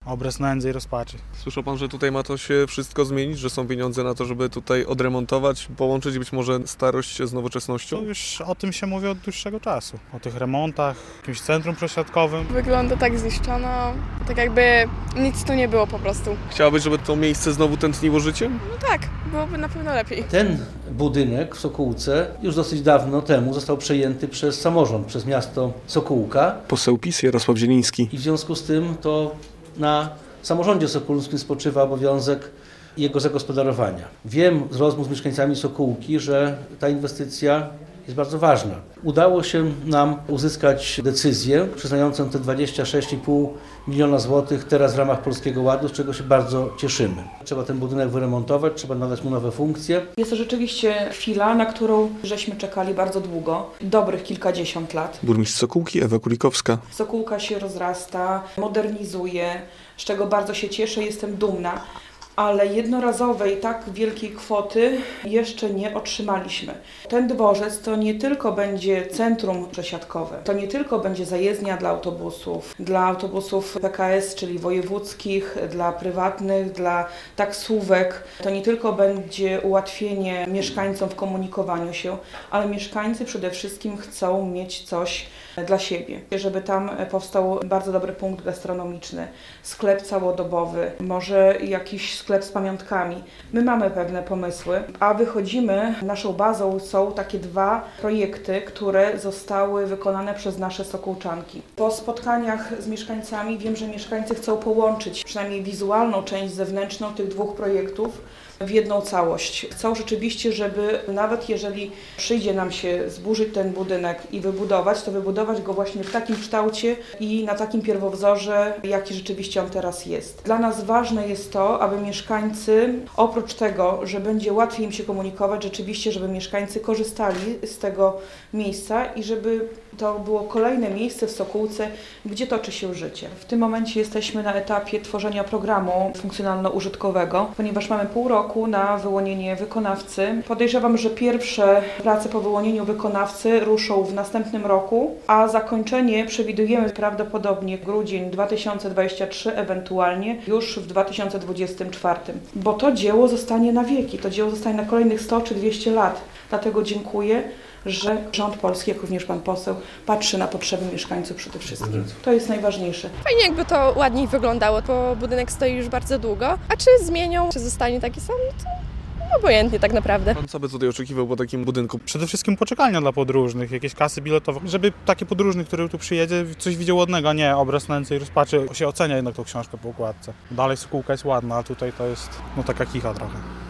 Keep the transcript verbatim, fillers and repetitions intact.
Obraz nędzy i rozpaczy. Słyszał pan, że tutaj ma to się wszystko zmienić, że są pieniądze na to, żeby tutaj odremontować, połączyć być może starość z nowoczesnością? To już o tym się mówi od dłuższego czasu. O tych remontach, jakimś centrum przesiadkowym. Wygląda tak zniszczono, tak jakby nic tu nie było po prostu. Chciałabyś, żeby to miejsce znowu tętniło życiem? No tak, byłoby na pewno lepiej. Ten budynek w Sokółce już dosyć dawno temu został przejęty przez samorząd, przez miasto Sokółka. Poseł PiS Jarosław Zieliński. I w związku z tym to na samorządzie sokólskim spoczywa obowiązek jego zagospodarowania. Wiem z rozmów z mieszkańcami Sokółki, że ta inwestycja jest bardzo ważna. Udało się nam uzyskać decyzję przyznającą te dwadzieścia sześć i pół miliona złotych teraz w ramach Polskiego Ładu, z czego się bardzo cieszymy. Trzeba ten budynek wyremontować, trzeba nadać mu nowe funkcje. Jest to rzeczywiście chwila, na którą żeśmy czekali bardzo długo, dobrych kilkadziesiąt lat. Burmistrz Sokółki Ewa Kulikowska. Sokółka się rozrasta, modernizuje, z czego bardzo się cieszę, jestem dumna. Ale jednorazowej tak wielkiej kwoty jeszcze nie otrzymaliśmy. Ten dworzec to nie tylko będzie centrum przesiadkowe, to nie tylko będzie zajezdnia dla autobusów, dla autobusów P K S, czyli wojewódzkich, dla prywatnych, dla taksówek. To nie tylko będzie ułatwienie mieszkańcom w komunikowaniu się, ale mieszkańcy przede wszystkim chcą mieć coś dla siebie, żeby tam powstał bardzo dobry punkt gastronomiczny, sklep całodobowy, może jakiś sklep z pamiątkami. My mamy pewne pomysły, a wychodzimy, naszą bazą są takie dwa projekty, które zostały wykonane przez nasze sokółczanki. Po spotkaniach z mieszkańcami wiem, że mieszkańcy chcą połączyć przynajmniej wizualną część zewnętrzną tych dwóch projektów w jedną całość. Chcą rzeczywiście, żeby nawet jeżeli przyjdzie nam się zburzyć ten budynek i wybudować, to wybudować go właśnie w takim kształcie i na takim pierwowzorze, jaki rzeczywiście on teraz jest. Dla nas ważne jest to, aby mieszkańcy, oprócz tego, że będzie łatwiej im się komunikować, rzeczywiście, żeby mieszkańcy korzystali z tego miejsca i żeby to było kolejne miejsce w Sokółce, gdzie toczy się życie. W tym momencie jesteśmy na etapie tworzenia programu funkcjonalno-użytkowego, ponieważ mamy pół roku na wyłonienie wykonawcy. Podejrzewam, że pierwsze prace po wyłonieniu wykonawcy ruszą w następnym roku, a zakończenie przewidujemy prawdopodobnie grudzień dwa tysiące dwudziesty trzeci, ewentualnie już w dwa tysiące dwudziestym czwartym. Bo to dzieło zostanie na wieki, to dzieło zostanie na kolejnych sto czy dwieście lat. Dlatego dziękuję, że rząd polski, jak również pan poseł, patrzy na potrzeby mieszkańców przede wszystkim. To jest najważniejsze. Fajnie jakby to ładniej wyglądało, bo budynek stoi już bardzo długo. A czy zmienią, czy zostanie taki sam, to obojętnie tak naprawdę. Pan co by tutaj oczekiwał po takim budynku? Przede wszystkim poczekalnia dla podróżnych, jakieś kasy biletowe, żeby taki podróżny, który tu przyjedzie, coś widział ładnego, nie obraz nędzy i rozpaczy, się ocenia jednak tą książkę po okładce. Dalej Sokółka jest ładna, a tutaj to jest no taka kicha trochę.